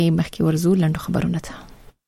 مخکې ورزو لاندې خبرونه ته.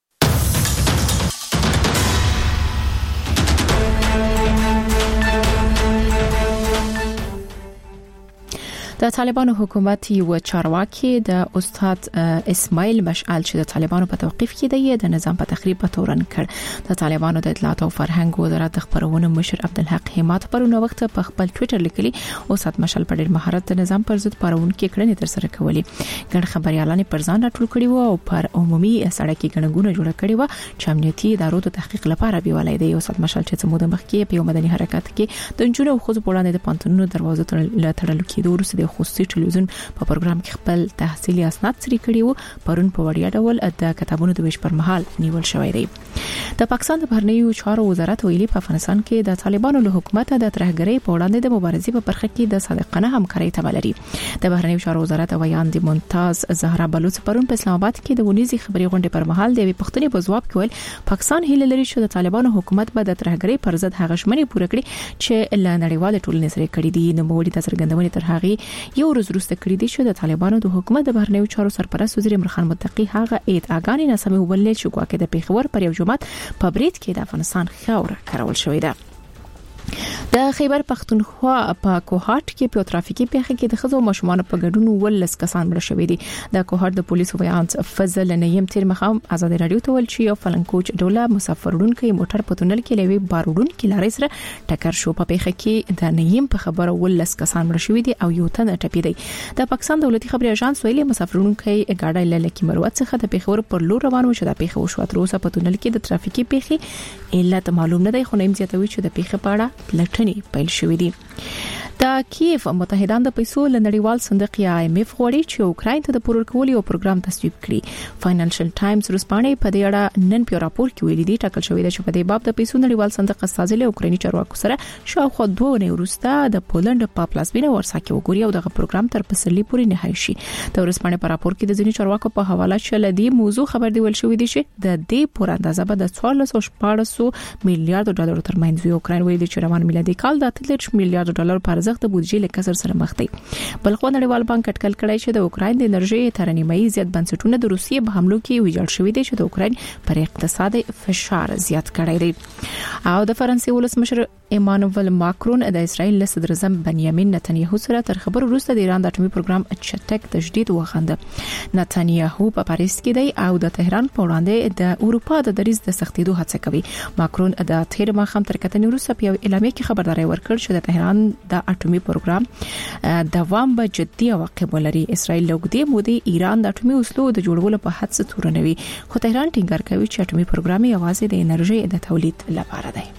د طالبانو حکومت یو چارواکي د استاد اسماعیل مشعل چې د طالبانو په توقيف کې دی د نظام په تخریب په تورن کړ. د طالبانو د اطلاعات او فرهنګ وزارت د خبرونو مشر عبدالحق همت پرونه وخت په خپل ټوئیټر لیکلي استاد مشعل په ډېر مهارت د نظام پر ضد پرون کې کړنې تر سره کولې. ګڼ خبريالان پر ځان راټول کړي وو او پر عمومي سړک کې ګڼګونه جوړ کړي وو چې امنیتي ادارو د تحقیق لپاره بیولای دی. استاد مشعل چې سمود مخکې په یو مدني حرکت کې د جنونو خو په وړاندې د پانتونونو دروازو تړل کېدو وروسته خصوصي ټلویزیون په پروګرام کې خپل تحصیلي اسناد سری کړي وو پرون په وړیا ډول د کتابونو د ویش پر مهال نیول شوی دی. د پاکستان د بهرنیو چارو وزارت ویلي په افغانستان کې د طالبانو له حکومت د ترهګرۍ په وړاندې د مبارزې په برخه کې د صادقانه همکارۍ تمه لري. د بهرنیو چارو وزارت ویان د ممتاز زهرا بلوچ پرون په اسلام آباد کې د ونیزي خبري غونډې پر مهال د پښتني په جواب کې ویل پاکستان هیله لري چې د طالبانو حکومت به د ترهګرۍ پر ضد هغه شمنې پوره کړي چې له نړیوال ټولنې سره کړي دي. نو موږ د څرګندونې تر هغه یو ورځ وروسته کړی دی چې د طالبانو د حکومت د بهرنیو چارو سرپرست وزیر عمران خان متقی هغه ادعاګانې ناسمې وبللې چې ګواکې د پیښور پر یو جمعات په برید کې د افغانستان خاوره کارول شوې ده. د خیبر پختونخوا په کوهاټ کې په ترافیکي پیښه کې د خزو مشمون په ګډون ولس کسان مړ شوې دي. د کوهاټ د پولیسو ویان فضل نیم تیر مخام آزاد رادیو ته ول چې یو فلنکوچ ډوله مسافرونکو موټر په تونل کې لوي بارودونکو لارې سره ټکر شو. په پیښه کې د نیم په خبره ولس کسان مړ شوې دي او یو تن ټپي دی. د پاکستان دولتي خبري اژانس ویلي مسافرونکو ګاډي لکه مروت څخه د پیښور پر لور روان و چې د پیښه وشو. تر اوسه په تونل کې د ترافیکي پیښې علت معلوم نه دی خو نیم زیاتوي چې د پیښه په اړه لټنې پیل شوې دي. د کیف متحدان د پیسو لنړیوال صندوق یا IMF غوړي چې اوکراین ته د پورور کولو پروګرام تصویب کړي. فاینانشل ټایمز رسپانې په دې اړه نن په راپور کې ویلي دي ټاکل شوې ده چې په دې باب د پیسو نړیوال صندوق استازي له اوکرایني چارواکو سره شاوخوا 2 ونې وروسته د پولند په پلاسبینه ورسا کې وګوري او د پروګرام تر پسرلي پورې نهایی شي. د رسپانې په راپور کې د ځینو چارواکو په حواله شل دي موضوع خبر دی ول شوې دي چې د دې پور اندازه به د 1414 میلیارډ ډالر ترمنځ وي. اوکراین ویلي چې روان میلادي کال د 13 میلیارډ ډالر په ارزښت د بودیجې له کسر سره مخ دی. بلخو نړیوال بانک اټکل کړی چې د اوکراین د انرژي ترنیمایي زیات بنسټونه د روسیې په حملو کې ویجاړ شوې دي چې د اوکراین پر اقتصادي فشار زیات کړی دی. او د فرانسې ولسمشر ایمانوئل ماکرون د اسرائیل له صدر اعظم بنیامین نتنیاهو سره تر خبرو وروسته د ایران د اټومي پروګرام چټک تجدید وغنده. نتنیاهو په پاریس کې دی او د تهران په وړاندې د اروپا د دریځ د سختیدو هڅه کوي. ماکرون د تیر ماخام تر کتنې وروسته په اعلامیه کې خبرداري ورکړ چې د تهران د اټومي پروګرام دوام به جدي عواقب ولري. اسرائیل لوګدي مودي ایران د اټومي وسلو د جوړولو په هڅه تورنوي خو تهران ټینګار کوي چې اټومي پروګرام یوازې د انرژي د تولید لپاره دی.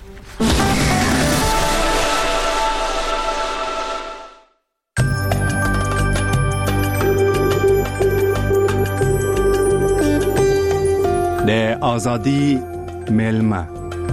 د آزادی ملما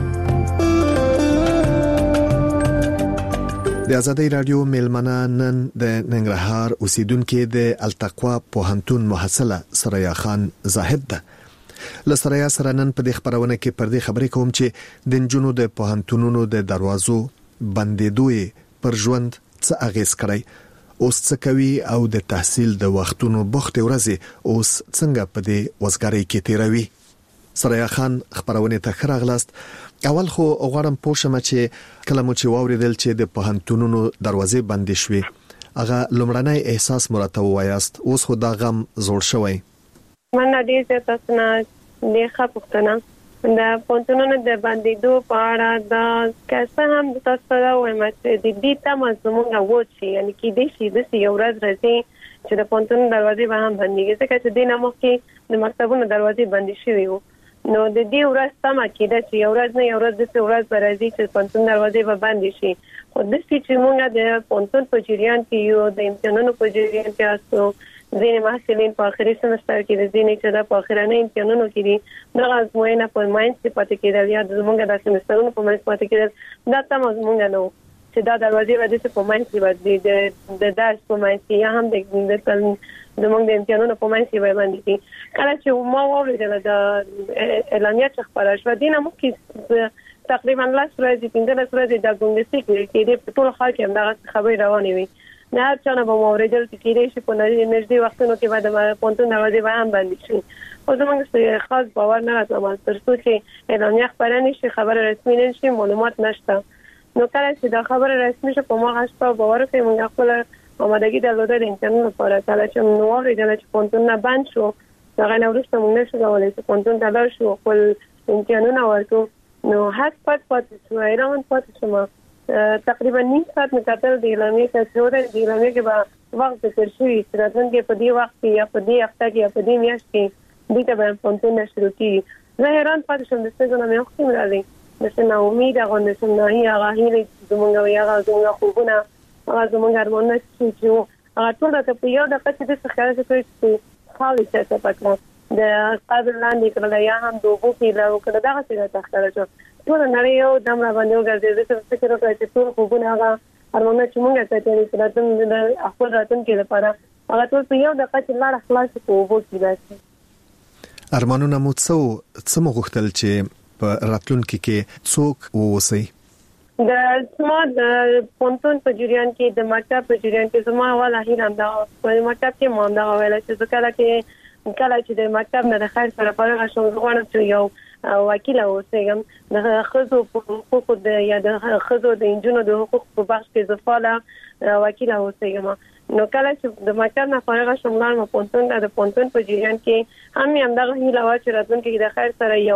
د آزادی رادیو ملمنه نن د ننګرهار اوسیدونکو د التقوا پوهنتون محصله سریا خان زاهد ده. لسریا سره نن په خبرونه کې پر دې خبرې کوم چې د جنونو د پوهنتونونو د دروازو بندیدوي پر ژوند څه اغیز کړی اوس څه کوي او د تحصیل د وختونو بوخت ورځي اوس څنګه په دې وزګاری کې تیروي. سریا خان خبرونه ته خراغلاست. اول خو غواړم پوښتنه چې کله مو چې واوریدل چې د پوهنتونونو دروازې بندې شوې هغه لومړنی احساس مرته وایاست اوس خو دا غم زوړ شوی. من دې تاسو نه د خپلتنه د پوهنتونونو د بندیدو په اړه دا کیسه هم تاسو ته وایم چې د دې تمه زموږه وڅی یعنی کې د شي د یو ورځ راځي چې د پوهنتون دروازې به هم بنديږي ځکه چې د نامو کې د مکتبونو دروازې بندې شوې وو. نو د دې ورځ تمه کېده چې یو ورځ نه یو ورځ د ورځ راځي چې پوهنتون دروازې به بندې شي. خو د چې موږ د پوهنتون په جریان کې یو د امتحانونو په جریان کې تاسو ځینې محصلین په اخري سمستر کې د ځینې چې د په اخرانه امتحانونو کې دي دا ازموینه په ماینس کې پاتې کېدل یا زموږ د سمسترونو په ماینس پاتې کېدل دا تمه زموږ نه چې دا دروازې باندې په ماینس کې باندې د درس په ماینس کې یا هم د موږ د امتحانونو په ماینس کې باندې کله چې ما واوریدل د اعلامیه چې خبره شوه دینه مو کې تقریبا لاس ورځې 15 ورځې د ګونګسي کې د ټول خلک هم دا خبرې روانې وي نه هر چا نه به موریدل کېږي چې په نږدې وختونو کې بعد ما پونتون دروازې به هم بندي شي. خو زموږ خاص باور نه راځي تر څو چې اعلامیه خبره نشي، خبر رسمي نشي، معلومات نشته. نو کله چې دا خبر رسمي شي په ما غشته باور کوي موږ خپل آمادگی درلوده د امتحان لپاره. کله چې نو اوریدل چې پونتون نه بند شو هغه نه ورسته موږ نشو کولای چې پونتون ته لاړ شو خپل امتحانونه ورکو. نو هڅه پاتې شو، ایران پاتې شو. تقریبا نیم ساعت مکتل د اعلامیه څخه د اعلامیه کې به وخت تر شوی چې راتلونکي په دې وخت کې یا په دې هفته کې یا په دې میاشت کې دې ته به پونتون شروع کیږي. زه حیران پاتې شوم د څه نه مې وختم راځي نشه امید هغه نشه نه هغه هیله زمونږ یا زمونږ خوبونه هغه زمونږ ارمانونه چې هغه ټول ته په یو دغه څه د ښکارا کوي چې خالي څه پکړه د قابل لاندې کړل یا هم دوبو کې لا وکړه دغه څه ته ښکارا شو. ټول نړۍ یو دم را باندې وګرځي چې څه فکر وکړي چې ټول خوبونه هغه ارمانونه چې مونږ ته چې راتلونکي د خپل راتلونکي لپاره هغه ټول په یو دغه چې لار خلاص کوو کې راځي. ارمانونه مو څه مغختل چې په راتلونکي کې څوک ووسی؟ د سما د پونتون په جریان کې د مکتب په جریان کې زما والا هیران دا په مکتب کې مونږ دا ویل چې کله چې د مکتب نه د خیر سره پاره شو غواړم چې یو وکیل اوسېږم د خزو په حقوقو د یا د خزو د انجونو د حقوق په بخش کې زفاله وکیل اوسېږم. نو کله چې د مکتب نه فارغ شوم لاړم پونتون د پونتون په جریان کې هم دغه هیله و چې راتلونکي د خیر سره یو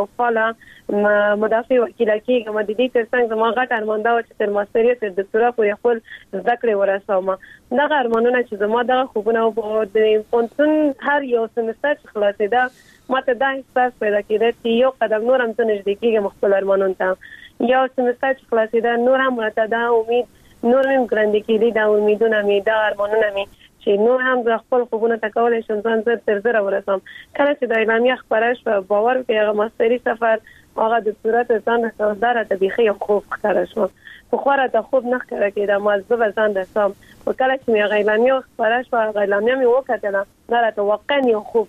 فعال مدافع وکیل کېږم. د دې ترڅنګ زما غټ ارمان دا و چې تر ماستریت د دکتورا پورې خپل زده کړې ورسوم. دغه ارمانونه چې زما دغه خوبونه و د پونتون هر یو سمستر چې خلاصېده ماته دا احساس پیدا کېده چې یو قدم نور هم نږدې کېږم خپل ارمانونو ته. یو سمستر چې خلاصېده نور هم راته دا امید نور هم ګرځي کېدی دا امیدونه مې دا ارمانونه مې چې نور هم خپل خوبونه تکولای شم ځان تر زره ورسم. کله چې د اعلامیه خبره شوه باور کوي هغه ماستری سفر هغه د صورت ځان سردار ته بيخي خوب ښکارا شو. په خوره ته خوب نه ښکارا کېده ما زه ځان درسم. او کله چې مې اعلامیه خبره شوه اعلامیه مې وکړه دا راته واقعا یو خوب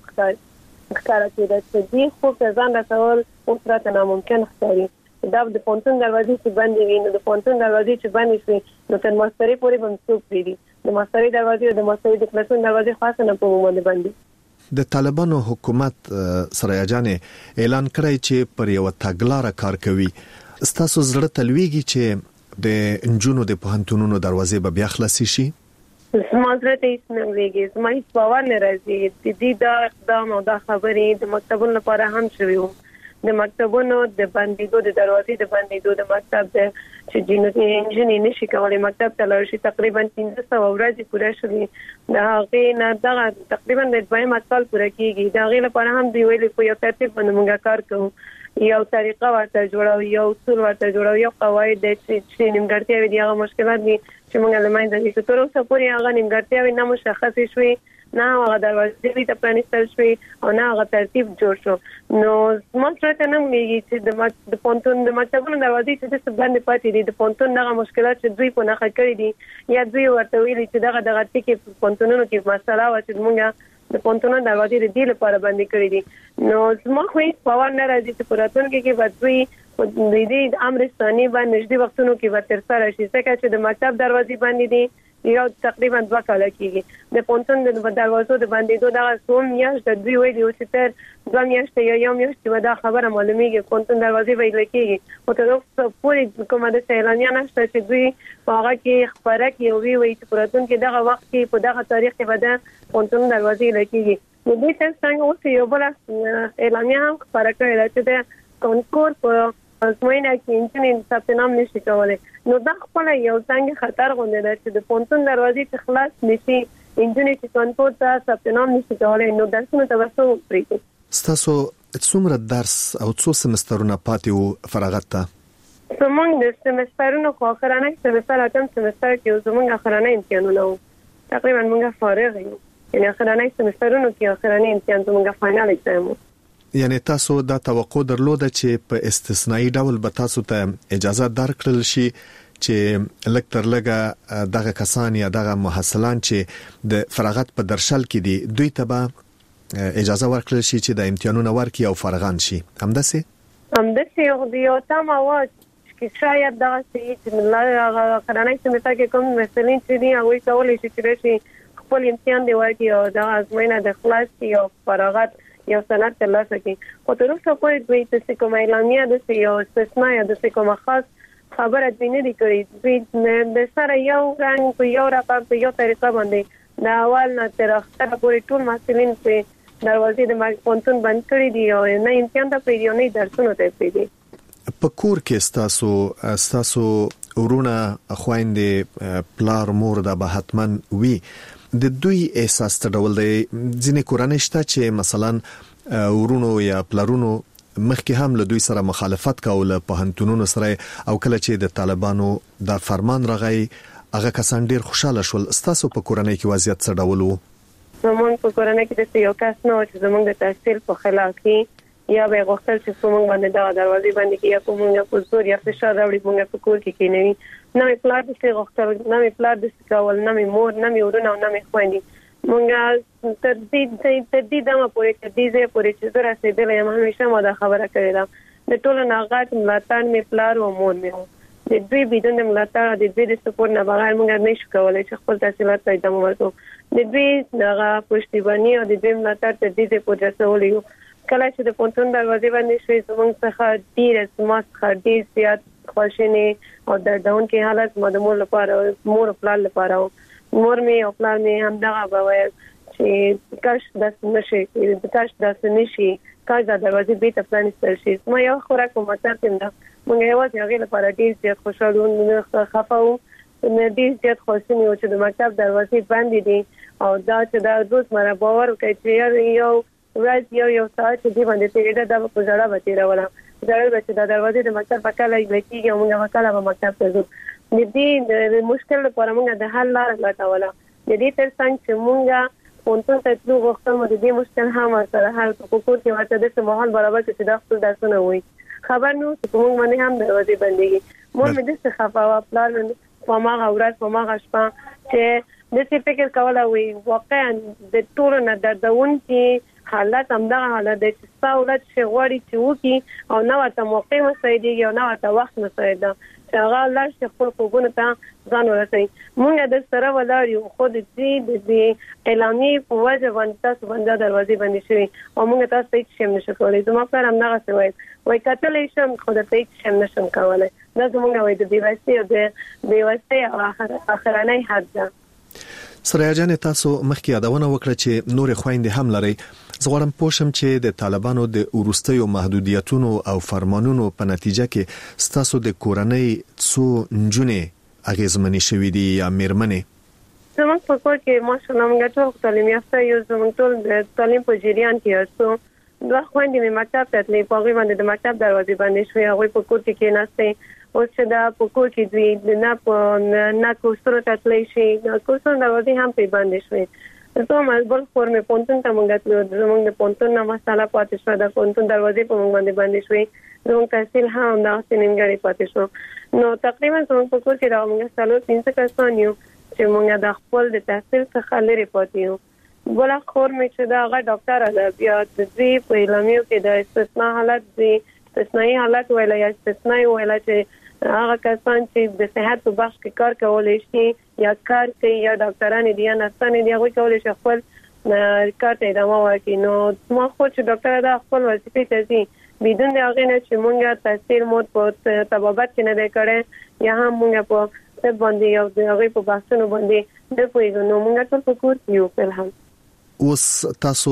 ښکارا کېده چې دې خوب ځان رسول اوس راته ناممکن ښکاري. دا د پونتون دروازې چې بندې وي نو د پونتون دروازې چې بندې شي نو تر ماستری پورې به څوک پیری د ماستری دروازې او د ماستری د کلاسونو دروازې خاصه نه په باندې باندې. د طالبانو حکومت سره جانې اعلان کړی چې پر یو تګلارې کار کوي. ستاسو زړه تلويږي چې د انجونو د پوهنتونونو دروازې به بیا خلاصي شي؟ زما زړه ته هیڅ نه لګي، زما هیڅ باور نه راځي. د دې دا اقدام او دا خبرې د مکتبونو لپاره هم شوي وو. د مکتبونو د بندیدو د دروازې د بندیدو د مکتب د چې جنونی انجینری نشي کولای مکتب ته لاړ شي تقریبا 300 ورځې پوره شوې. دا هغه نه دا تقریبا د 2 کال پوره کیږي. دا غي لپاره هم دی ویلي په یو ترتیب باندې موږ کار کوو، یو طریقه ورته جوړو، یو اصول ورته جوړو، یو قواعد چې نیمګړتیاوي دي هغه مشکلات دي چې موږ لمانځو چې تر اوسه پورې هغه نیمګړتیاوي نه مشخص شوي، نه هغه دروازې ته پرانیستل شوي او نه هغه ترتیب جوړ شو. نو موږ ته نه مېږي چې د پونتون د مکتبونو دروازې چې څه باندې پاتې دي د پونتون دغه مشکلات چې دوی په نخښه کړی دي یا دوی ورته ویلي چې دغه ټکی پونتونونو کې مسله و چې موږ د پونتونو دروازې د دې لپاره باندې کړی دي. نو زما خو هیڅ باور نه راځي چې په راتلونکي کې به دوی د دې امرستاني باندې نږدې وختونو کې به تر سره شي. ځکه چې د مکتب دروازې باندې دي یو تقریبا 2 کال کېږي. د پونتون د دروازو د باندې دغه سوم میاشت د دوی ویلي چې تر 2 میاشتې یا یو میاشت به دا خبره معلومیږي پونتون دروازې ویل کېږي. او تر اوسه پورې کومه د اعلانیا نشته چې دوی هغه کې خبره کوي وي چې پراتون کې دغه وخت کې په دغه تاریخ کې به د پونتون دروازې لکېږي. نو دې څنګه اوس یو بل اعلانیا هم خبره کوي چې د کونکور په ازموینه کې انجینری ثبت نام نشي کولای. نو دا خپل یو څنګه خطر غونډه ده چې د پونتون دروازې چې خلاص نشي انجینری چې کونکور ته ثبت نام نشي کولای نو درسونه تاسو پریږدئ. تاسو څومره درس او څو سمسترونه پاتې وو فراغت ته؟ زمونږ د سمسترونو خو اخرانه سمستر اتم سمستر کې زمونږ اخرانه امتحانونه وو. تقریبا موږ فارغ یو. یعنی اخرانه سمسترونو کې اخرانه امتحان زمونږ فائنل ایگزام وو. یعنی تاسو دا توقع درلوده چې په استثنایی ډول به تاسو ته اجازه درکړل شي چې لکتر لګه دغه کسان یا دغه محصلان چې د فراغت په درشل کې دي دوی ته به اجازه ورکړل شي چې د امتحانونو ورکړي او فارغان شي. همداسې یو تام اواز کې شاید دا چې الله قرانه سمته کې کوم مسلین چې دی هغه کولای شي چې خپل امتحان دی ورکړي او دا ازموینه د خلاص کې او فراغت یو سند ترلاسه کړي. خو تر اوسه پورې دوی څه کومه اعلامیه د یو استثناء یا د کومه خاص خبره دوی نه دی کړې. دوی د سره یو رنګ په یو رقم په یو طریقه باندې د اول نه تر اخره پورې ټول محصلین په دروازې د پونتون بند کړی دی او نه امتحان ته پیډیو نه درسونه ته پیډي. په کور کې ستاسو ورونه خويندې پلار مور د به حتمن وی د دوی احساس تډول دی. ځینې کورنۍ شته چې مثلا ورونو یا پلارونو مخکې هم له دوی سره مخالفت کول په هنتونونو سره او کله چې د طالبانو د فرمان رغی هغه کسان ډیر خوشاله شول. ستاسو په کورنۍ کې وضعیت څه ډول وو؟ زمونږ په کورنۍ کې د یو کس نو چې زمونږ د تحصیل په خلاف کې یا به غوښتل چې څومره باندې دا دروازې باندې کې یا کومه په زور یا فشار راوړي موږ په کور کې کینوي. نه مې پلار د څه غوښتل نه مې پلار د څه کول نه مې مور نه مې ورونه نه مې خويندې موږ تر دې دمه پورې چې دې پورې چې زه رسیدلې یم همیشه ما دا خبره کړې ده د ټولو ناغات ملاتړ مې پلار او مور مې د دوی بدون ملاتړ د دوی د سپورټ نه بغیر موږ نشو کولای چې خپل تحصیلات ته ادامه ورکړو. د دوی دغه پښتیبانی او د دوی ملاتړ ته دې پورې رسولیو. کله چې د پونتون دروازې باندې شوي زموږ څخه ډیر سمات خاطی زیات خوشینه او دردون کې حالت مدمور لپاره مور پلان لپاره مور مې او پلان مې هم دغه بوي چې کاش د نشي کاش د دروازې به ته پلان ستل شي. ما یو خوراک په مطلب کې موږ یو ځای لپاره ډیر زیات خوشاله او خفاو نه ډیر زیات خوشینه او چې د مکتب دروازې باندې دي او دا چې دا روز مره باور کوي چې یو ورځ یو ساعت چې باندې تیرې دا په ځړه وتیرا ولا ځړل چې د دروازې د مکتب په کله لکېږي او موږ په کله په مکتب ته ځو. د دې مشکل لپاره موږ د حل لار لټوله. د دې ترڅنګ چې موږ پونتون ته تلو غوښتل مو د دې مشکل هم سره حل په کور کې ورته د ماحول برابر چې دا خپل درسونه وي خبر نو چې موږ باندې هم دروازې بندېږي. مور مې د څه خفاوه پلان په ما غوړات په ما غشپا چې د څه فکر کوله وي واقعا د ټول نه دردون کې حالت همدغه حالت د څاولت شغوري چې وکی او نو ته موقع مساعدي او نو ته وخت مساعده چې هغه لږ خپل کوګونه ته ځان ورسوي. موږ د سره ولایو خو د دې اعلاني په وجه باندې تاسو باندې دروازې باندې شوي او موږ تاسو ته شم نشو کولای. زما پر همدغه څه وای کتلې شم خو د ته شم نشم کولای. دا زموږ وای د بیوستي او د بیوستي اخرانه حد ده. سریا جان تاسو مخکې یادونه وکړه چې نور خويندې هم لري. زه غواړم پوښتم چې د طالبانو د ورستیو محدودیتونو او فرمانونو په نتیجه کې ستاسو د کورنۍ څو نجونې اغیزمنې شوې دي یا میرمنې؟ زموږ په کور کې ماشاءالله موږ ټول تعلیم یافته یو زموږ ټول د تعلیم په جریان کې یو دوه خويندې مې مکتب ته تللې په هغه باندې د مکتب دروازې باندې شوې هغه په کور کې کېناستې او چې دا په کور کې دوی نه کوسترو ته تللی شي کوسترو دروازې هم په باندې شوې. زه مالبل خور مې پونتون ته موږ ته زموږ د پونتون نه مساله پاتې شو د پونتون دروازې په موږ باندې شوې زموږ تحصیل هم دا سینمګری پاتې شو. نو تقریبا زموږ په کور کې دا موږ سالو 300 کسان یو چې موږ د خپل د تحصیل څخه لري پاتې یو. بل خور مې چې دا هغه ډاکټر ده بیا د دې په اعلامیو کې د استثناء حالت دی استثنایی حالت ویل یا استثناء ویل چې هغه کسان چې د صحت په بخش کې کار کولای شي یا کار کوي یا ډاکټران دي یا نرسان دي هغه کولای شي خپل کار ته ادامه ورکړي. نو ما خو چې ډاکټر دا خپل وظیفه ته ځي بدون هغه نه چې مونږه تحصیل مو په طبابت کې نه کړي یا هم مونږه په څه باندې یو د هغه په بحثونو باندې د پوهیږو. نو مونږه ټول په کور کې یو په هم اوس تاسو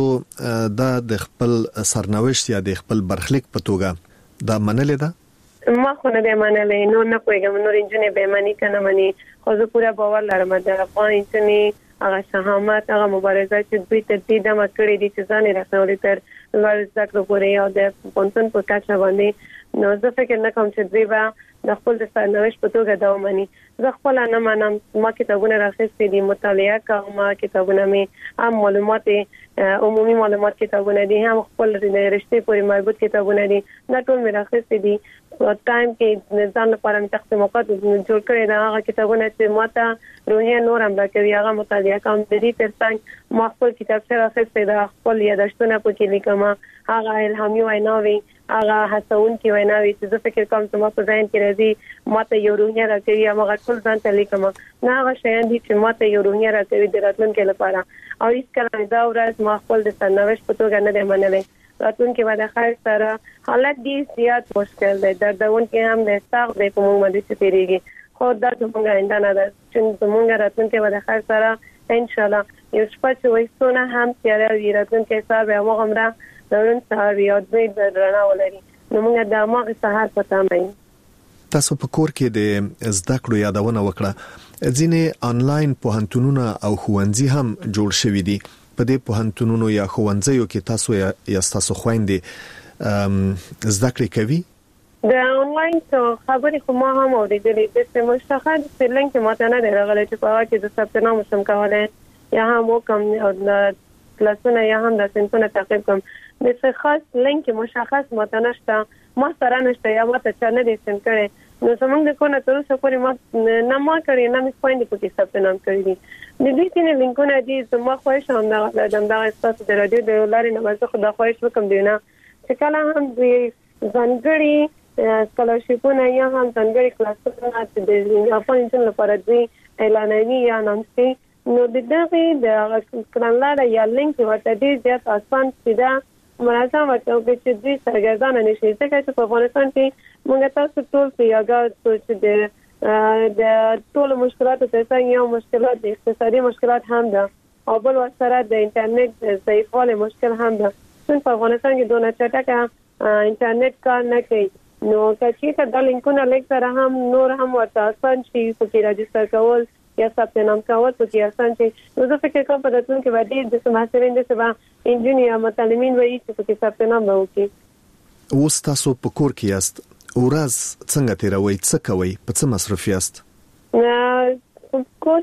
د خپل سرنوشت یا د خپل برخلیک په توګه دا منلې ده؟ ما خو نه به منلې نو نه کوم نور انجنیر به مانی کنه مانی خو زه پورا باور لرم د افغان انجنیر هغه شهامت هغه مبارزه چې دوی ته د دمه کړې دي چې ځان رسولي تر لوړ ذکر پورې او د پونتون په کچه باندې نو زه فکر نه کوم چې دوی به د خپل د سرنوشت په توګه دا ومني. زه خپل نه منم ما کتابونه راخستې دي مطالعه کوم کتابونه مې هم معلومات عمومي معلومات کتابونه دي هم خپل د رښتې پورې مربوط کتابونه دي دا ټول مې راخستې دي په ټایم کې ځان لپاره مې تقسیمات جوړ کړی دا هغه کتابونه چې ماته روحي نور هم راکوي هغه مطالعه کوم د دې ترڅنګ ما خپل کتاب سره راخستې دا خپل یادښتونه پکې لیکم هغه الهامي ویناوي هغه هڅون کې ویناوي چې زه فکر کوم چې ما په ځین کې راځي ماته یو روحیه راکوي هغه ټول ځان ته لیکم نه هغه شیان دي چې ماته یو روحیه راکوي د راتلونکي لپاره او هیڅ کله دا ورځ ما خپل د سرنوشت په توګه نه دی منلې راتلونکي به د خیر سره حالت دي زیات مشکل دی دردون کې هم د سخت دی په موږ باندې ستېریږي خو دا څنګه آینده نه ده چې موږ راتلونکي به د خیر سره ان شاء الله یو شپه چې وایسونه هم تیار وي راتلونکي سهار به موږ هم دورن سهار یو دوی د رڼا ولري نو موږ د ماغه سهار پتا مې تاسو په کور کې د زده کړو یادونه وکړه ځینې آنلاین پوهنتونونه او ښوونځي هم جوړ شوي دي په دې پوهنتونونو یا ښوونځیو کې تاسو یا تاسو خويندې زده کړې کوي د آنلاین خبرې خو ما هم اورېدلې د مشتخص سیلنګ کې ماته نه راغلی چې په هغه کې د ثبت نام شم کولای یا هم وکم او د کلاسونه یا هم د سنتونه تعقیب کوم د خاص لینک مشخص ماته نشته ما سره نشته یا ماته چا نه دي سم کړي نو زمونږ د کومه تر اوسه پورې ما نه ما کړی نه مې خويندې په کې ثبت نام کړی دي د دې تینې لینکونه دي زما خواهش هم دا استاد د رادیو د لارې نه وځه خدا خواهش وکم دی نه چې کله هم د ځانګړي سکالرشپونه یا هم ځانګړي کلاسونه د افغانستان لپاره دی اعلانوي یا نامسي نو د دغه د کړنلاره یا لینک ورته دی زیات آسان سیده منظم ورته چې دوی سرګردان نشي ځکه چې په افغانستان کې موږ تاسو ټول پیاګه چې د ټول مشکلاتو څخه یو مشکلات د اقتصادي مشکلات هم ده او بل سره د انټرنیټ ضعیفوالی مشکل هم ده چې په افغانستان کې دونه چټکه انټرنیټ کار نه کوي نو چې دا لینکونه لیک سره هم نور هم ورته آسان شي چې راجستر کول یا ثبت نام کول په کې آسان شي نو زه فکر کوم په راتلونکي کې باندې د سماسترین د سبا انجینیر متعلمین وایي چې په کې ثبت نام وکړي اوس تاسو په کور کې یاست ورځ څنګه تیروي څه کوي په څه مصروف یاست کور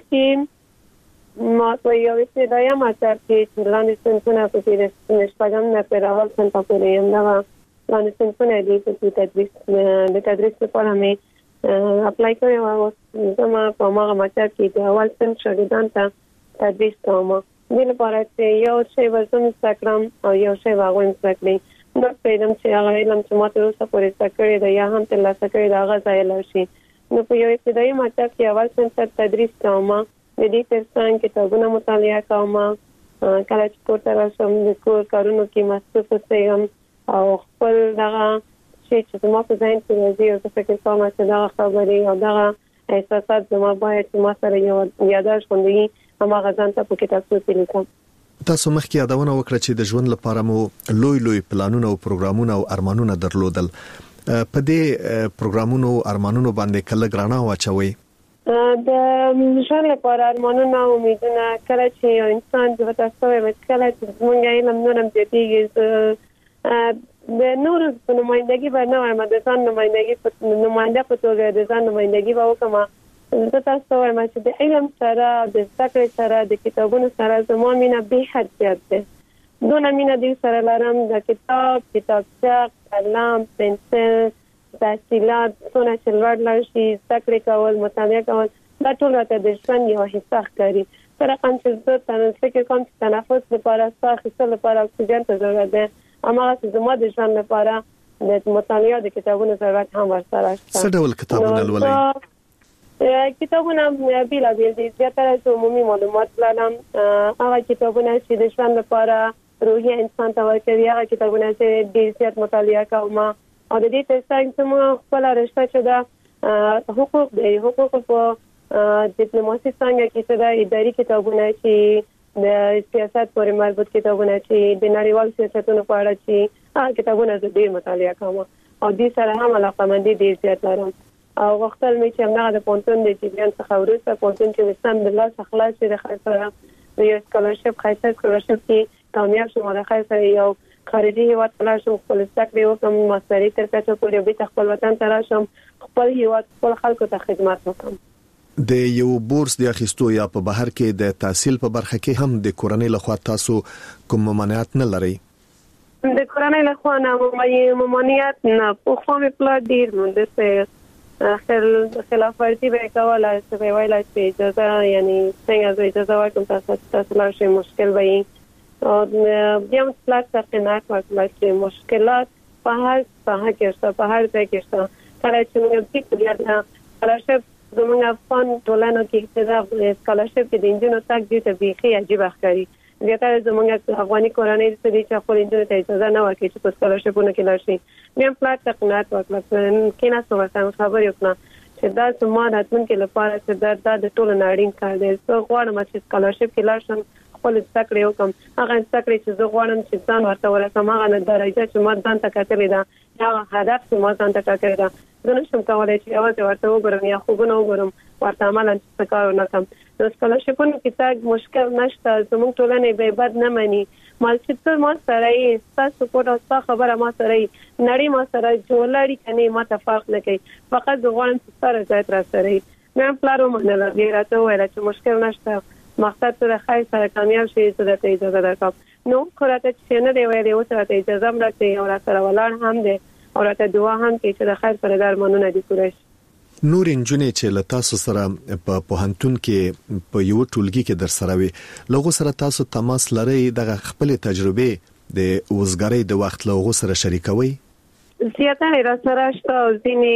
کې ما په یو څه دا یم چې لاندې څنګه په کې نشپګم نه پیراول څنګه په دې یم دا لاندې څنګه دې په تدریس لپاره مې اپلای کړی و زما په هغه ماته کې د اول سن شاګردان ته تدریس کوم د لپاره چې یو شی ورزم سکرام او یو شی واغون سکري نو پیدم چې هغه علم چې ماته اوسه پورې سکري دا یا هم تل سکري دا غځای لشي نو په یو ابتدایي ماته کې اول سن تدریس کوم د دې ترڅنګ کتابونه مطالعه کوم کله چې کوټه راشم د کور کارونو کې مصروف اوسم او خپل دغه چې زما په ځین کې راځي او څه فکر کوم چې دا خبرې او دا احساسات زما باید چې ما سره یو یاداش خوندي هغه ځان ته په کتابو کې لیکم تاسو مخکې یادونه وکړه چې د ژوند لپاره مو لوی پلانونه او پروګرامونه او ارمانونه درلودل په دې پروګرامونو او ارمانونو باندې کله ګرانه واچوي د ژوند لپاره ارمانونه او امیدونه کله چې یو انسان د وتاستوي کله چې موږ یې نمنورم دېږي د نور په نمائندګي باندې وایم د ځان نمائندګي په نماینده په توګه د ځان نمائندګي وکم زه تاسو وایم چې د علم سره د ذکر سره د کتابونو سره زموږ مینه به حد زیات ده دونه مینه دې سره لرم د کتابچه قلم پنسل تحصیلات څونه چې لوړ لاشي ذکر کول مطالعه کول دا ټول راته د ژوند یو حصہ ښکاري سره کوم چې زه تاسو فکر کوم چې تنفس لپاره ساخته لپاره اکسیجن ته ضرورت ده اما چې زما د ژوند لپاره د مطالعه د کتابونو ضرورت هم ورسره شته څه ډول کتابونه لولئ کتابونه بیل دي زیاتره عمومي معلومات لرم هغه کتابونه چې د ژوند لپاره روحي انسان ته ورکوي هغه کتابونه چې د زیات مطالعه کوم او د دې ترڅنګ چې موږ خپل رشته چې دا حقوق په ډیپلوماسي څنګه کې چې دا اداري کتابونه چې د سیاست پورې مربوط کتابونه چې د نړیوال سیاستونو په اړه چې هغه کتابونه زه ډیر مطالعه کوم او دې سره هم علاقمندي ډیر زیات لرم او وختل مې چې موږ د پونتون د جریان څخه ورسته پونتون چې وسام د الله څخه خلاص د خاطر د یو سکالرشپ خاصه سکالرشپ کې کامیاب شوم د خاطر یو خارجي هیواد ته راشم خپل زده وکم ماستری تر کچه پورې به خپل وطن ته راشم خپل هیواد خپل خلکو ته خدمت وکم د یو بورس د اخیستو یا په بهر کې د تحصیل په برخه کې هم د کورنۍ لخوا تاسو کوم ممانعت نه لرئ د کورنۍ لخوا نه ممانعت نه په خو مې پلا ډیر مونږ د خلاف ورزي به کوله چې ویلای چې اجازه یعنی څنګه اجازه ورکوم تاسو لاره مشکل وي او بیا مطلق څنګه چې مشکلات په هر څه کې شته، په هر ځای کې شته. کله چې موږ په کلیات سکالرشپ زموږ افغان ټولنه کې چې دا سکالرشپ کې د انجینو تک دي ته بيخي عجیب ښکاري. زیاتره زموږ افغاني کورنۍ د دې چې خپل انجینو ته اجازه نه ورکړي چې په سکالرشپونو کې لاړ شي. مې پلاټ تقنات ورکړل کې نه څه ورته خبرې وکړه چې دا سمه راتلونکي لپاره چې دا د ټولو ناړین کار دی. زه غواړم چې سکالرشپ کې لاړ شم، خپل تکړه وکم، هغه تکړه چې زه غواړم چې ځان ورته ورسم، هغه نه درجه چې ما ځان ته کتلې ده، هغه هدف چې ما ځان ته کتلې ده. زه نشم کولای چې یوازې ورته وګورم یا خوبونه وګورم ورته عملاً څه کار نه کوم. نو سکالرشپونو کې تاګ مشکل نشته، زموږ ټولنه به بد نه مانی. مال چې څه ما سره یې تاسو کوټه تاسو خبره ما سره یې نړۍ ما سره جوړلړي کني ما تفاق نه کوي، فقط غواړم چې سره ځای تر سره یې مې پلارو منل غیرته وایي چې مشکل نشته، مقصد سره خیر سره کامیاب شي زه ته اجازه درکوم. نو کراته چې نه دی ویلي او سره اجازه مرته او را سره ولاړ هم دی او راته دعا هم کوي چې د خیر پر درمانونه دي پوره شي. نور انجونې چې له تاسو سره په پوهنتون کې په یو ټولګي کې در سره وي، لغو سره تاسو تماس لرئ، دغه خپل تجربه د وزګارۍ د وخت لغو سره شریکوي؟ زیاتره را سره شته او ځینې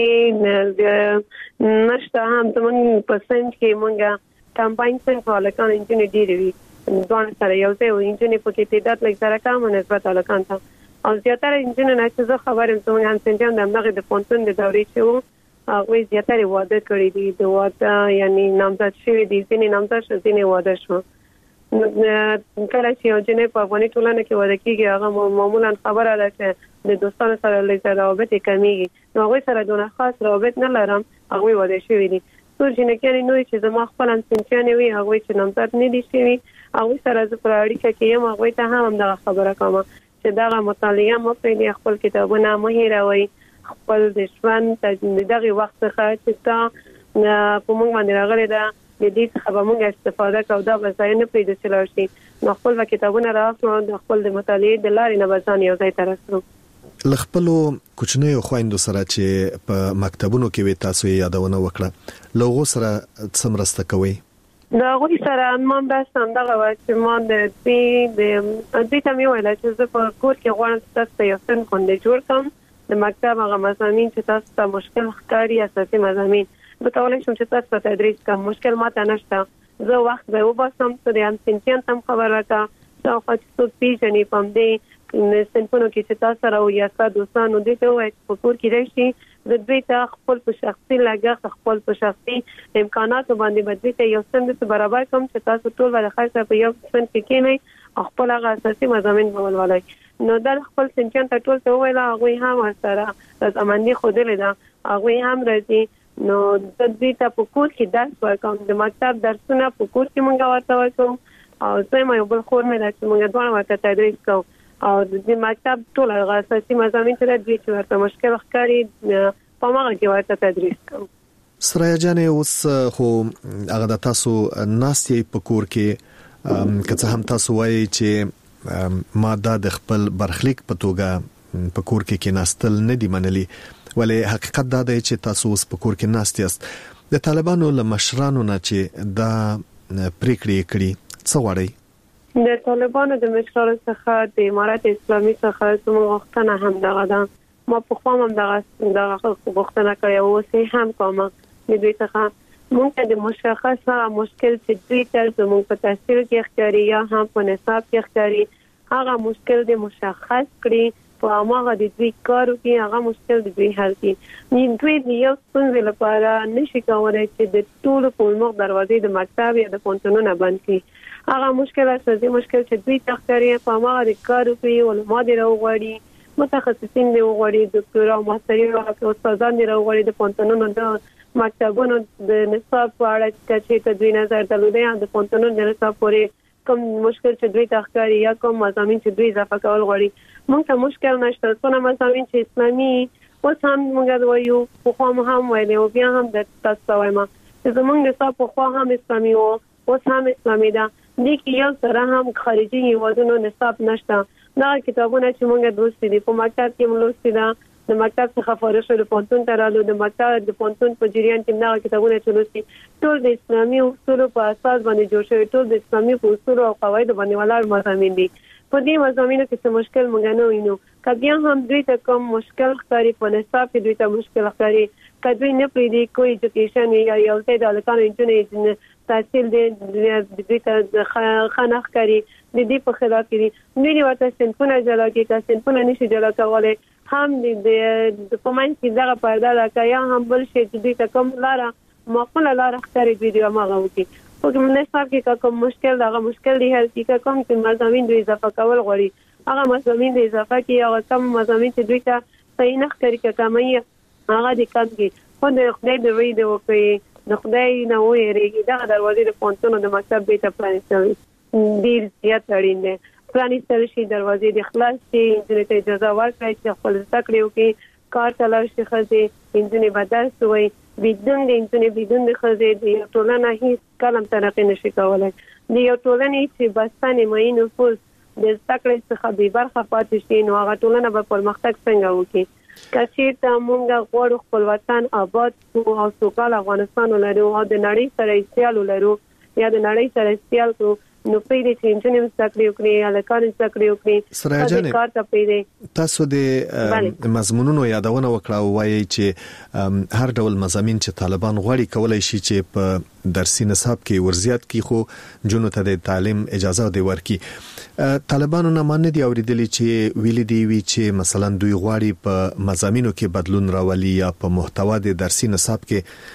نشته هم. زموږ په سنت کې مونږه کمپاین څنګه الکان انجینر ډیر وی ځوان سره یو ځای او انجینر په کې تعداد لږ سره کم نسبت الکان ته او زیاتره انجینر نه چې زه خبرم زموږ هم سنجان دغه د پونتون د دورې چې وو هغه زیاتره واده کړی دي، د واده یعنی نامزد شوی دي، ځینې نامزد شوی ځینې واده شو. کله چې یو جنې په افغاني ټولنه کې واده کیږي هغه معمولا خبره ده چې د دوستانو سره لږ روابط کمیږي، نو هغه سره دونه خاص روابط نه لرم، هغه واده شوی دي. څو جنې کې نو چې زما خپل انسانچانه وي هغه چې نامزد نه دي شوی، هغه سره زه پر اړیکه کې یم، هغه ته هم دا خبره کوم چې دا مطالعه مو په خپل کتابونه مو هیروي، خپل د ژوند دغه وخت څخه چې تا په موږ باندې راغلی دا د دې څخه به موږ استفاده کوو، دا به ځای نه پرېږدو چې لاړ شي. نو خپل کتابونه راوړو، د خپل د مطالعې د لارې نه به ځان یو ځای ته رسوو. له خپلو کوچنیو خویندو سره چې په مکتبونو کې وي تاسو یادونه وکړه، له هغو سره څه مرسته کوئ؟ د هغوی سره ما مرسته همدغه وه چې ما د دوی ته مې وویل چې زه په کور کې غواړم چې تاسو ته یو صنف غوندې جوړ کړم، د مکتب هغه مضامین چې تاسو ته مشکل ښکاري اساسي مضامین به کولای شم چې تاسو ته تدریس کوم، مشکل ماته نشته. زه وخت به وباسم چې د انسانتیان تم خبر راکا چې خو څه پیژنې پم دې صنفونو کې چې تاسو سره یا تاسو دوستانو دې ته وایي په کور کې راشي، د دوی ته خپل په شخصي لګښت خپل په شخصي امکانات باندې بدوي ته یو څه برابر کوم چې تاسو ټول ول خاصه په یو صنف کې کېنئ خپل هغه اساسي مضامین ولولئ. نو دا خپل سنجان ته ټول ته ویل هغه هم سره زماني خوده ده، هغه هم راځي. نو د دې ته په کور کې درس ورکوم، د مکتب درسونه په کور کې مونږ ورته ورکوم او زه یو بل خور مې راځي مونږ دوه ورته تدریس کوو او د مکتب ټول هغه اساسي مضامین چې دوی چې ورته مشکل ښکاري په هغه کې ورته تدریس کوم. سرایه جانې اوس خو هغه د تاسو ناستې په کور کې که هم تاسو وایي چې ما دا د خپل برخلیک په توګه په کور کې ناستل نه دی منلي، ولی حقیقت دا دی چې تاسو اوس په کور کې ناست یاست. د طالبانو له مشرانو نه چې دا پریکړې کړي څه غواړي؟ د طالبانو د مشرانو څخه د امارت اسلامي څخه زموږ غوښتنه هم دغه ده. ما په خوا هم دغه غوښتنه کړې او اوس هم کوم د دوی څخه موږ د مشخصه مشکل چې دوی تر زموږ په تحصیل کې ښکاري یا هم په نصاب کې ښکاري هغه مشکل د مشخص کړي په هغه د دوی کارو کې هغه مشکل د دوی حل کړي. دوی د یو څنګه لپاره نشي کولای چې د ټول په مخ دروازې د مکتب یا د پونتونونو بند کړي. هغه مشکل اساسي مشکل چې دوی تخکاري په هغه د کارو کې علماء دی راوغړي، متخصصین دی راوغړي، ډاکټران او ماسترین او استادان دی راوغړي د پونتونونو د مکتبونو د نصاب په اړه چې دوی نظر درلودي د پونتونونو د نصاب پورې کوم مشکل چې دوی تخکاري یا کوم مضامین چې دوی اضافه کول غواړي. موږ ته مشکل نشته، څونه مضامین چې اسلامي اوس هم موږ وایو په خوا هم وایو او بیا هم د تاسو وایم چې زموږ نصاب په خوا هم اسلامي او اوس هم اسلامي ده، دي کې یو سره هم خارجي هیوادونو نصاب نشته. دا کتابونه چې موږ دوستي دي په مکتب کې ملوستي ده، د مکتب څخه فارغ شو د پونتون ته رالو، د مکتب د پونتون په جریان کې دا کتابونه چې لوستي ټول د اسلامي اصولو په اساس باندې جوړ شوی، ټول د اسلامي اصولو او قواعد باندې ولاړ مضامین دي. په دې مضامینو کې څه مشکل موږ نه وینو. کبیا هم دوی ته کوم مشکل ښکاري په نصاب کې دوی ته مشکل ښکاري کدوې نه پریدي کوئی ایجوکیشن یا یو ځای د الکانو انجنیری تحصیل دې دوی ته خنخ کوي د دې په خلاف کې دوی ورته صنفونه جلا کوي که صنفونه نشي جلا کولای هم د کومن کې دغه پرده راکایا هم بل شي چې دوی ته کوم لاره معقوله لاره ښکاري دوی هغه وکړي په نصاب کې کوم مشکل دغه مشکل دی هر کې کوم چې مضامین دوی اضافه کول غواړي هغه مضامین د اضافه کې هغه کم مضامین چې دوی ته صحیح نه ښکاري کمای هغه د کم کې خو د خدای د وی د وکړي د خدای نه وېریږي دا دروازې د پونتونو د مکتب بیت پرانستل ډیر زیات اړین دي پرانستل شي دروازې د خلاص شي د اجازه ورکړي چې خپل تکلیو کې کار تلاش شي خځې انجنې بدل شوی بدون د انټرنیټ بدون د خځې د ټولنه هیڅ کلم ترقی نشي کولای د یو ټولنې چې بسانه مې نفوذ د تکلیف څخه به برخه پاتې شي نو هغه ټولنه به پرمختګ څنګه وکړي کچې ته مونږ غواړو خپل وطن آباد او سوکاله افغانستان ولرو او د نړۍ سره سیال ولرو یا د نړۍ سره سیال کو نو پیدا چې انټرنیټ تکلیف کړی الکان تکلیف کړی سراجانه کار ته پیدا تاسو د مضمونونو یادونه وکړه وایي چې هر ډول مضامین چې طالبان غواړي کولای شي چې په درسي نصاب کې ورزيات کی خو جنو ته د تعلیم اجازه دی ورکي طالبانو نه مانه دی اوریدلی چې ویل دی وی چې مثلا دوی غواړي په مضامینو کې بدلون راولي یا په محتوا د درسي نصاب کې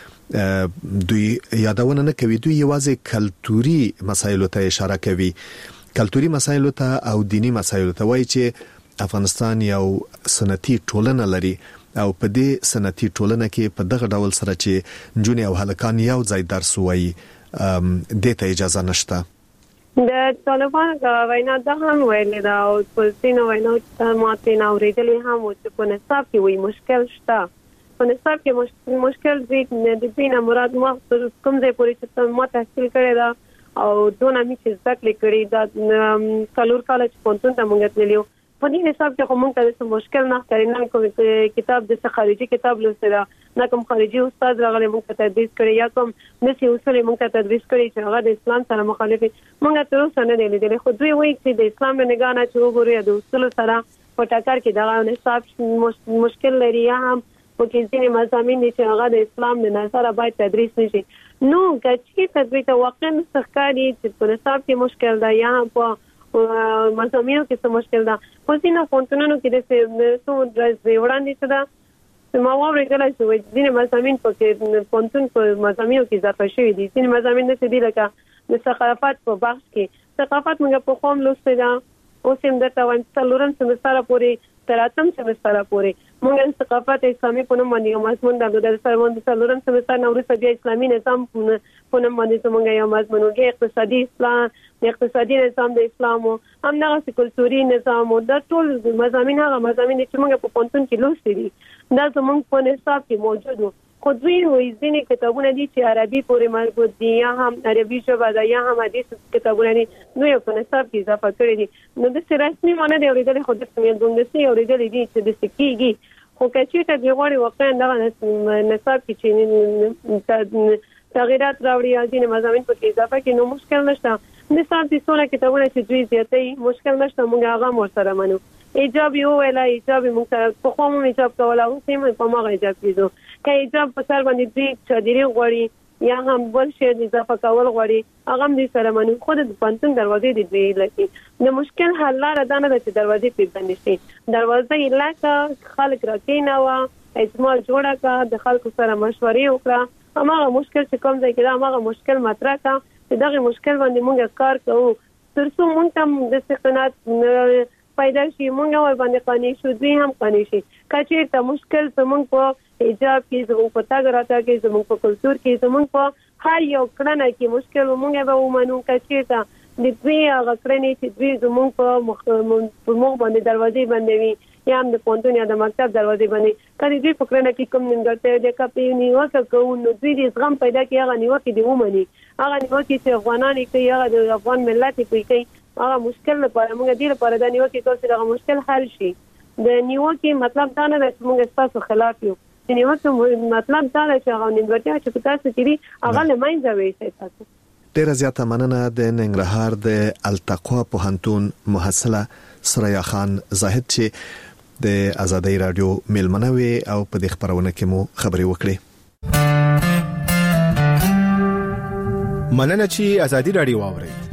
دوی یادونه نه کوي دوی یوازې کلتوري مسایلو ته اشاره کوي کلتوري مسایلو ته او دینی مسایلو ته وایي چې افغانستان یو سنتي ټولنه لري او په دې سنتي ټولنه کې په دغه ډول سره چې جونی او هلکان یو ځای درس وایي د ته اجازه نشته د طالبانو وینا د هم ویل دا او په سینو وینا ماته نه ورېدلې هم چې په نصاب کې وي مشکل شته په نصاب کې مشکل د دې نه مراد ما کوم ځای پورې چې ما تحصیل کړی دا او دونه می چې ذکر کړی دا کلور کالج پونتون ته مونږ تللیو په دې نصاب کې کوم څه مشکل نه کړی نه کوم کتاب د خارجي کتاب لوستل نه کوم خارجي استاد راغلی مونږ ته تدریس کړی یا کوم نسی اصول مونږ ته تدریس کړی چې هغه د اسلام سره مخالف مونږ تر اوسه نه دی لیدل خو دوی وایي چې د اسلام نه نگاه نه چې وګوري د اصول سره په ټاکر کې دا نصاب مشکل لري یا هم په ځینې مضامین چې هغه د اسلام د نظره باید تدریس نشي نو کچې تدریس واقعا څرګندي چې په نصاب کې مشکل ده یا په مضامینو کې څه مشکل ده په ځینې پونتونو کې د څو ورځې وړاندې ده ما واورېدل چې ځینې مضامین په پونتون په مضامینو کې اضافه شوي دي ځینې مضامین د دې لکه د ثقافت په بحث کې ثقافت موږ په قوم لوستل ده اوس هم د توان څلورم سمستر پورې تراتم سمستر پورې موږ ثقافت اسلامي په نوم باندې مضمون د څلورم سمستر نو وروسته بیا اسلامي نظام په نوم باندې موږ یو مضمون کې اقتصادي اسلام د اقتصادي نظام د اسلام او همدغه کلتوري نظام او د ټول مضامین هغه مضامین چې موږ په پونتون کې لوستل دي دا زموږ په نصاب کې موجود وو خو دوی وایي کتابونه دي چې عربي پورې مربوط دي یا هم عربي ژبه ده یا هم حدیث کتابونه دي نو یو په نصاب کې اضافه کړی دي نو د رسمي معنی دی اورېدل خو د سمې اورېدل دي چې د سکیږي خو کچې ته دی غواړي واقعا دا نصاب کې چې تغیرات راوړي یا ځینې مضامین په کې اضافه کې نو مشکل نشته نصاب دي څونه کتابونه چې دوی زیاتې مشکل نشته موږ هغه مور سره منو ایجاب یو ولا ایجاب موږ په کوم ایجاب کوله او سیم په ماغه ایجاب کیدو که ایجاب په سر باندې دوی چادري غوړي یا هم بل شی اضافه کول غوړي هغه دې سره منو خود د پنځن دروازې دی لکه د مشکل حل لاره ده نه چې دروازې پیدا نشي دروازې علاقه خلک راکینه وا اجماع جوړه کا د خلکو سره مشورې وکړه هغه مشکل چې کوم ځای کې دا هغه مشکل مطرح کا چې دغه مشکل باندې موږ کار کوو ترڅو موږ هم د سقنات پیدا شي موږ ور باندې قانې شو دوی هم قانې شي کچې ته مشکل زموږ په ایجاب کې زموږ په تاګ راته کې زموږ په کلچر کې زموږ په هر یو کړنه کې مشکل موږ به ومنو کچې ته د دوی هغه کړنې چې دوی زموږ په موږ باندې دروازې بندوي یا هم د پونتون یا د مکتب دروازې باندې کله دوی په کړنه کې کوم نیمګړتیا د کپی نیوکه کوي نو دوی د زغم پیدا کوي هغه نیوکه دی ومني هغه نیوکه چې افغانان کوي هغه د افغان ملت کوي هغه مشکل لپاره موږ دې لپاره د نیوکه کوو چې هغه مشکل حل شي د نیوکه مطلب دا نه ده چې موږ تاسو خلاف یو د نیوکه مطلب دا ده چې هغه نیمګړتیا چې تاسو کړی هغه لمنځه وایي تاسو ډیره زیاته مننه د ننګرهار د التقوا پوهنتون محصله سریا خان زاهد چې د آزادۍ رادیو میلمنه وي او په دې خبرونه کې مو خبري وکړي. مننه چې آزادۍ رادیو واوري.